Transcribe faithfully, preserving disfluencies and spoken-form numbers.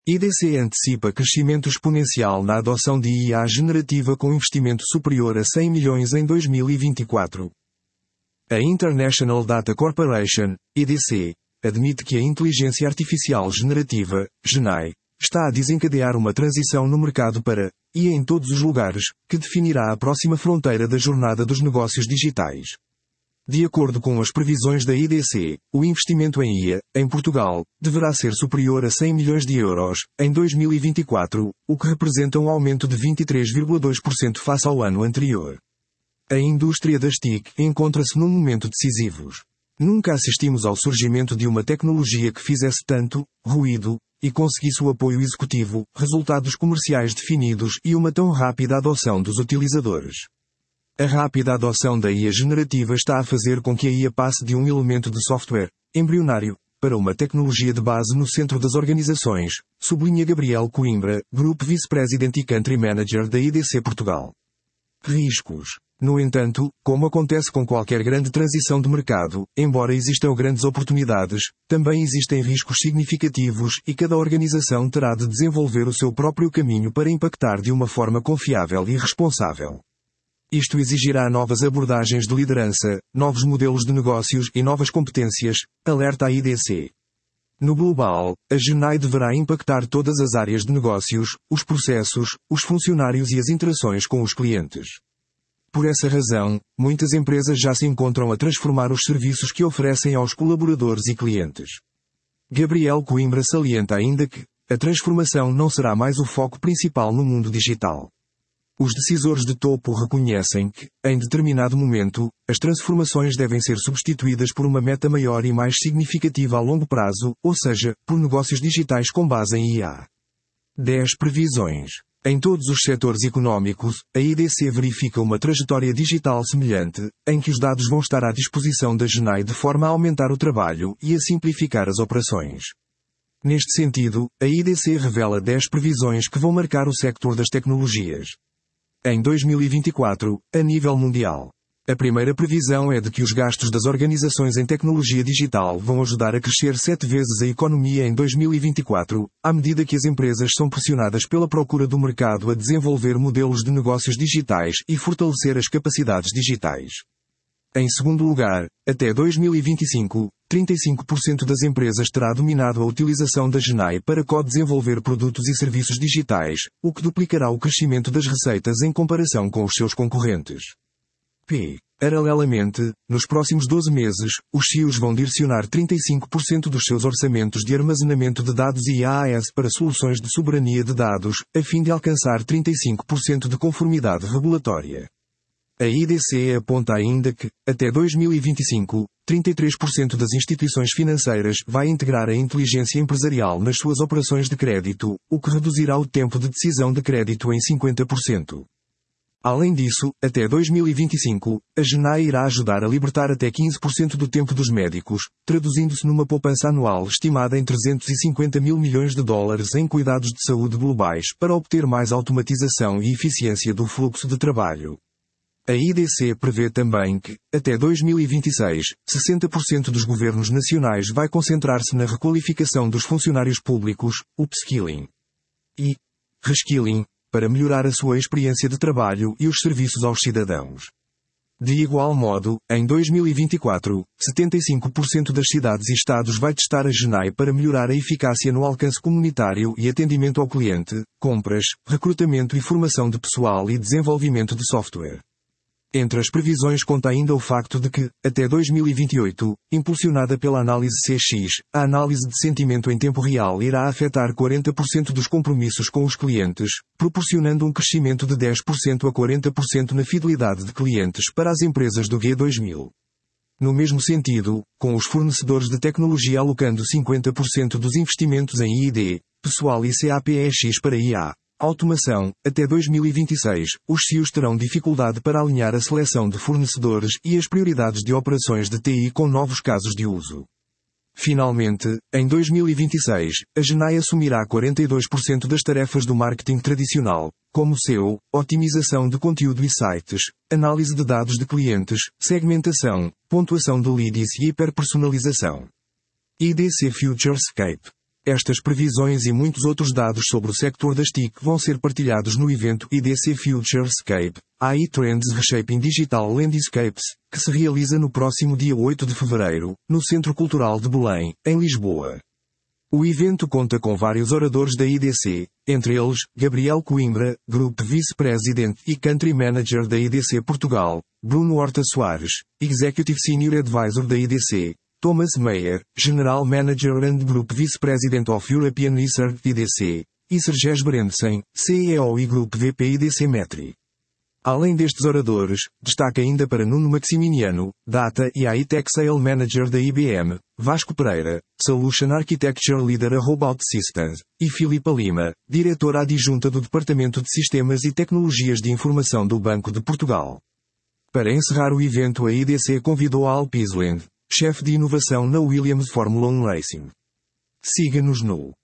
I D C antecipa crescimento exponencial na adoção de I A generativa com investimento superior a cem milhões em dois mil e vinte e quatro. A International Data Corporation, I D C, admite que a inteligência artificial generativa, G N A I, está a desencadear uma transição no mercado para, e em todos os lugares, que definirá a próxima fronteira da jornada dos negócios digitais. De acordo com as previsões da I D C, o investimento em I A, em Portugal, deverá ser superior a cem milhões de euros, em dois mil e vinte e quatro, o que representa um aumento de vinte e três vírgula dois por cento face ao ano anterior. A indústria das T I C encontra-se num momento decisivo. Nunca assistimos ao surgimento de uma tecnologia que fizesse tanto ruído e conseguisse o apoio executivo, resultados comerciais definidos e uma tão rápida adoção dos utilizadores. A rápida adoção da I A generativa está a fazer com que a I A passe de um elemento de software, embrionário, para uma tecnologia de base no centro das organizações, sublinha Gabriel Coimbra, Group Vice-President e Country Manager da I D C Portugal. Riscos. No entanto, como acontece com qualquer grande transição de mercado, embora existam grandes oportunidades, também existem riscos significativos e cada organização terá de desenvolver o seu próprio caminho para impactar de uma forma confiável e responsável. Isto exigirá novas abordagens de liderança, novos modelos de negócios e novas competências, alerta a I D C. No global, a G N A I deverá impactar todas as áreas de negócios, os processos, os funcionários e as interações com os clientes. Por essa razão, muitas empresas já se encontram a transformar os serviços que oferecem aos colaboradores e clientes. Gabriel Coimbra salienta ainda que a transformação não será mais o foco principal no mundo digital. Os decisores de topo reconhecem que, em determinado momento, as transformações devem ser substituídas por uma meta maior e mais significativa a longo prazo, ou seja, por negócios digitais com base em I A. dez Previsões. Em todos os setores económicos, a I D C verifica uma trajetória digital semelhante, em que os dados vão estar à disposição da G N A I de forma a aumentar o trabalho e a simplificar as operações. Neste sentido, a I D C revela dez previsões que vão marcar o sector das tecnologias. Em dois mil e vinte e quatro, a nível mundial. A primeira previsão é de que os gastos das organizações em tecnologia digital vão ajudar a crescer sete vezes a economia em dois mil e vinte e quatro, à medida que as empresas são pressionadas pela procura do mercado a desenvolver modelos de negócios digitais e fortalecer as capacidades digitais. Em segundo lugar, até dois mil e vinte e cinco, trinta e cinco por cento das empresas terá dominado a utilização da G N A I para co-desenvolver produtos e serviços digitais, o que duplicará o crescimento das receitas em comparação com os seus concorrentes. P. Paralelamente, nos próximos doze meses, os C E Os vão direcionar trinta e cinco por cento dos seus orçamentos de armazenamento de dados e I A S para soluções de soberania de dados, a fim de alcançar trinta e cinco por cento de conformidade regulatória. A I D C aponta ainda que, até dois mil e vinte e cinco, trinta e três por cento das instituições financeiras vai integrar a inteligência empresarial nas suas operações de crédito, o que reduzirá o tempo de decisão de crédito em cinquenta por cento. Além disso, até dois mil e vinte e cinco, a G N A I irá ajudar a libertar até quinze por cento do tempo dos médicos, traduzindo-se numa poupança anual estimada em trezentos e cinquenta mil milhões de dólares em cuidados de saúde globais para obter mais automatização e eficiência do fluxo de trabalho. A I D C prevê também que, até dois mil e vinte e seis, sessenta por cento dos governos nacionais vai concentrar-se na requalificação dos funcionários públicos, upskilling e reskilling, para melhorar a sua experiência de trabalho e os serviços aos cidadãos. De igual modo, em dois mil e vinte e quatro, setenta e cinco por cento das cidades e estados vai testar a G N A I para melhorar a eficácia no alcance comunitário e atendimento ao cliente, compras, recrutamento e formação de pessoal e desenvolvimento de software. Entre as previsões conta ainda o facto de que, até dois mil e vinte e oito, impulsionada pela análise C X, a análise de sentimento em tempo real irá afetar quarenta por cento dos compromissos com os clientes, proporcionando um crescimento de dez por cento a quarenta por cento na fidelidade de clientes para as empresas do G dois mil. No mesmo sentido, com os fornecedores de tecnologia alocando cinquenta por cento dos investimentos em I e D, pessoal e CAPEX para I A, automação, até dois mil e vinte e seis, os C E Os terão dificuldade para alinhar a seleção de fornecedores e as prioridades de operações de T I com novos casos de uso. Finalmente, em dois mil e vinte e seis, a G N A I assumirá quarenta e dois por cento das tarefas do marketing tradicional, como S E O, otimização de conteúdo e sites, análise de dados de clientes, segmentação, pontuação de leads e hiperpersonalização. I D C Futurescape. Estas previsões e muitos outros dados sobre o sector das T I C vão ser partilhados no evento I D C Futurescape, A I Trends Reshaping Digital Landscapes, que se realiza no próximo dia oito de fevereiro, no Centro Cultural de Belém, em Lisboa. O evento conta com vários oradores da I D C, entre eles, Gabriel Coimbra, Group Vice-President e Country Manager da I D C Portugal, Bruno Horta Soares, Executive Senior Advisor da I D C, Thomas Meyer, General Manager and Group Vice-President of European Research I D C, e Sergej Berendsen, C E O e Group V P I D C Metri. Além destes oradores, destaca ainda para Nuno Maximiniano, Data e A I Tech Sale Manager da I B M, Vasco Pereira, Solution Architecture Leader a Robot Systems, e Filipa Lima, Diretora Adjunta do Departamento de Sistemas e Tecnologias de Informação do Banco de Portugal. Para encerrar o evento, a I D C convidou a Alp Island, chefe de inovação na Williams Formula um Racing. Siga-nos no